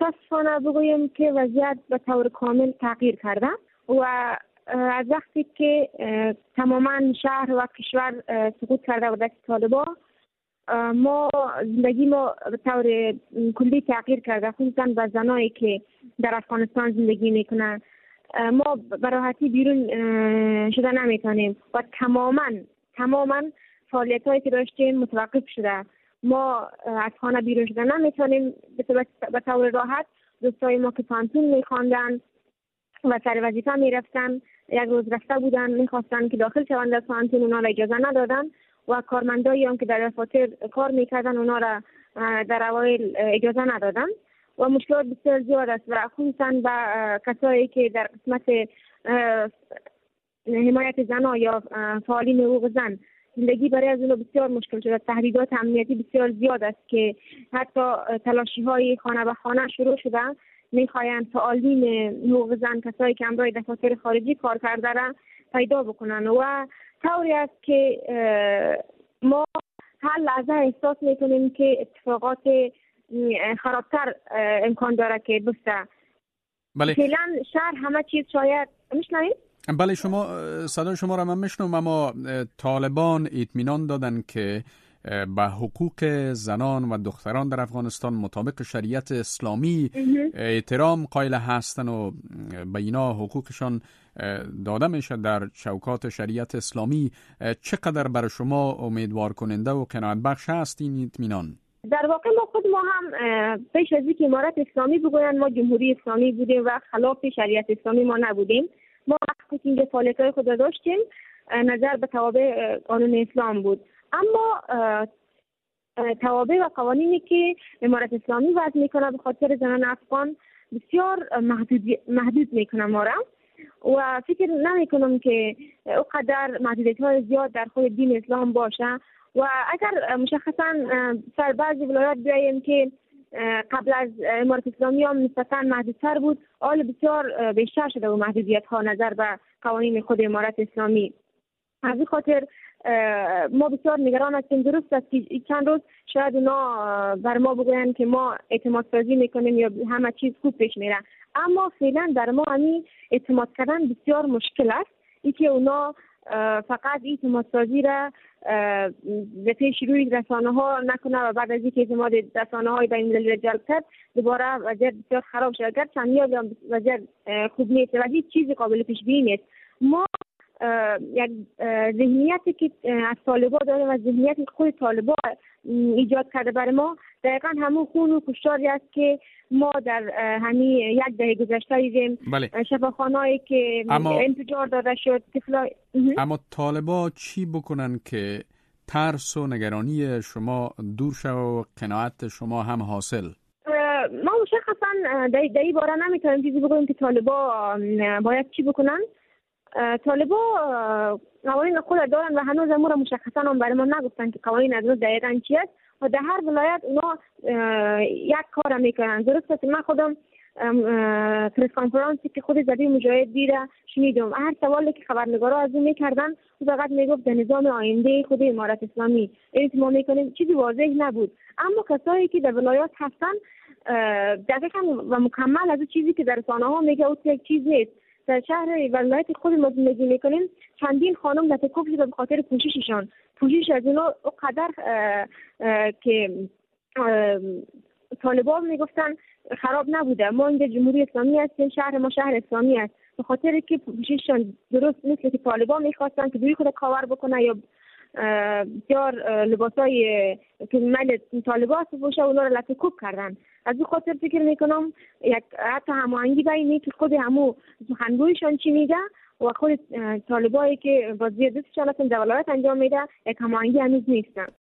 متاسفانه بگویم که وضعیت به طور کامل تغییر کرده و از وقتی که تماما شهر و کشور سقوط کرده و دست طالبان، ما زندگی ما به طور کلی تغییر کرده، خصوصا به زنایی که در افغانستان زندگی میکنن. ما به راحتی بیرون شده نمیتونیم و تماما فعالیت هایی که داشتیم متوقف شده. ما از خانه بیرون شده نمیتونیم به طور راحت. دوستای ما که پانتون میخواندن و سر وظیفه میرفتن، یک روز رفته بودن میخواستن که داخل شوند در پانتون، اونا را اجازه ندادن و کارمندایی هم که در دفاتر کار میکردن اونا را در اوایل اجازه ندادن و مشکلات بسیار زیاد است و خصوصا به کسایی که در قسمت حمایت زنان یا فعالین حقوق زن زندگی برای از اونها بسیار مشکل شده. تهدیدات امنیتی بسیار زیاد است که حتی تلاشی های خانه به خانه شروع شده. میخواین فعالین حقوق زن، کسایی که همراه دفاتر خارجی کار کرده را پیدا بکنن و طوری است که ما هر لحظه احساس میکنیم که اتفاقات خرابتر امکان داره که بسته. بله. فعلا شهر همه چیز شاید میشنوید؟ بله، شما صدای شما را من میشنوم. اما طالبان اطمینان دادن که به حقوق زنان و دختران در افغانستان مطابق شریعت اسلامی احترام قائل هستند و به اینا حقوقشان داده میشه در چوکات شریعت اسلامی. چقدر برای شما امیدوار کننده و قناعت بخش هست این اطمینان؟ در واقع ما خود ما هم پیش از اینکه امارت اسلامی بگویند ما جمهوری اسلامی بودیم و خلاف شریعت اسلامی ما نبودیم. ما وقتی که اینجا فعالیت‌های خود داشتیم نظر به توابع قانون اسلام بود، اما توابع و قوانینی که امارت اسلامی وضع میکنه به خاطر زنان افغان بسیار محدود میکنه ما را و فکر نمیکنم که اونقدر محدودیت‌های زیاد در خود دین اسلام باشه. و اگر مشخصا سر بعضی ولایات بیاییم که قبل از امارت اسلامی هم نسبتا محدودتر بود، حال بسیار بیشتر شده و محدودیت ها نظر به قوانین خود امارت اسلامی. از این خاطر ما بسیار نگران هستیم. درست است که چند روز شاید اونا بر ما بگویند که ما اعتماد سازی میکنیم یا همه چیز خوب پیش میره، اما فعلا در ما همین اعتماد کردن بسیار مشکل است. این که اونا فقط اعتماد سازی را به پیش روی رسانه ها نکنه و بعد از اینکه اعتماد رسانه های بین المللی جلب کرد دوباره وضعیت بسیار خراب شد. اگر چندیا وضعیت خوب نیست و هیچ چیزی قابل پیش بینی نیست. ما یک ذهنیتی که از طالبان داریم و ذهنیتی که خود طالبان ایجاد کرده برای ما دقیقا همون خون و کشتاری است که ما در همین یک دهه گذشته دیدیم. بله. شفاخانه‌ای که انفجار داده شد. اما طالبان چی بکنن که ترس و نگرانی شما دور شد و قناعت شما هم حاصل؟ ما مشخصا در این باره نمیتونیم چیزی بگوییم که طالبان باید چی بکنن. طالبان قوانین خود دارن و هنوز امور مشخصا هم برای ما نگفتن که قوانین از دقیقاً چی است و در هر ولایت اونا یک کار میکنن. درست است. من خودم پرس کانفرانسی که خود زدی مجاهد دیره شنیدم، هر سوالی که خبرنگارا از اون میکردن او فقط میگفت در نظام آینده خود امارت اسلامی ما میکنیم، چیزی واضح نبود. اما کسایی که در ولایات هستن دقیقاً و مکمل از چیزی که در رسانه‌ها میگه او یک چیز نیست. در شهر ولایت خود ما زندگی میکنیم، چندین خانم لطکوف شده به خاطر پوشششان. پوشش از اونا اونقدر که طالبان میگفتن خراب نبوده. ما اینجا جمهوری اسلامی هستیم، شهر ما شهر اسلامی است. به خاطر که پوشششان درست نیست که طالبان میخواستن که دوی خود کاور بکنه یا بسیار لباسای که مال طالبان بپوشه اونا رو لطکوف کردن. از این خاطر فکر میکنم یک حتی هماهنگی بینی که خود همو سخنگویشان چی میگه و خود طالبایی که بازی دستشان در ولایت انجام میده یک هماهنگی هنوز نیستن.